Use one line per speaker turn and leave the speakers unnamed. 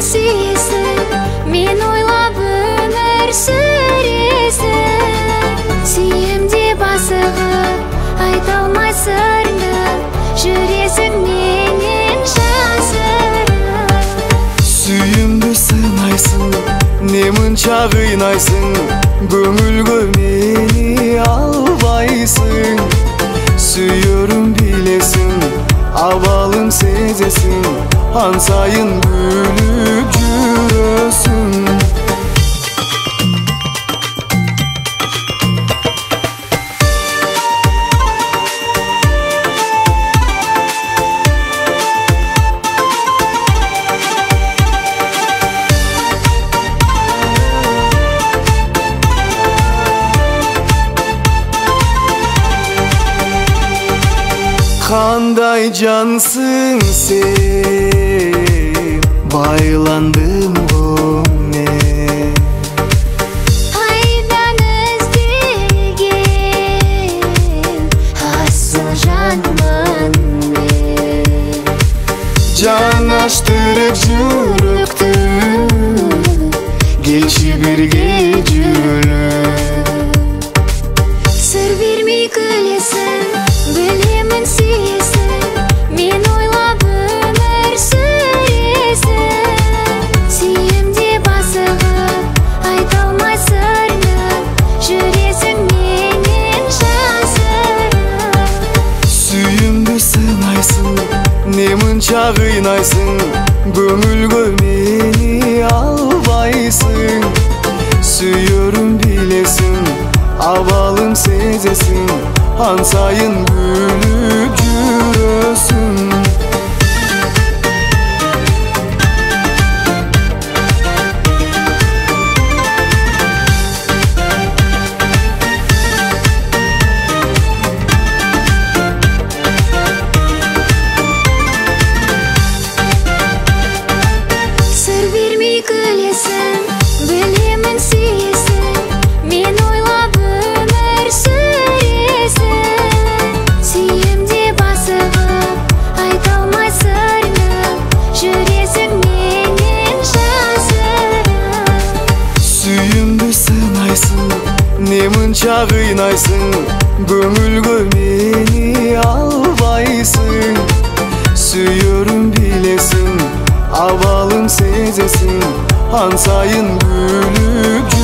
сүйесің, мен ойлап өмір сүресің. Сүйем деп асығып айта алмай сырыңды, жүресің менен жасырып.
Сүйімді сынайсың, не мұнша қинайсың, көңілге мені албайсың. Сүйерім білесің, абалым сезесің, ансайын күліп жүресің. Қандай жансың сен, байландым ғой мен.
Айдан іздеген асыл жанмын мен.
Жанаштырып жүректі, келші бірге жүріп.
Сыр бермей күлесің, білемін сүйесің, мен ойлап өмір сүресің. Сүйем деп асығып айта алмай сырыңды, жүресің менен жасырып.
Сүйімді сынайсың, не мұнша қинайсың, көңілге мені албайсың. Сүйерім білесің, абалым сезесің, ансайын күліп жүресің.
Сыр бермей күлесің, білемін сүйесің, мен ойлап өмір сүресің. Сүйем деп асығып айта алмай сырыңды, жүресің менен жасырып.
Сүйімді сынайсың, не мұнша қинайсың, көңілге мені албайсың. Сүйерім білесің, абалым сезесің, ансайын күліп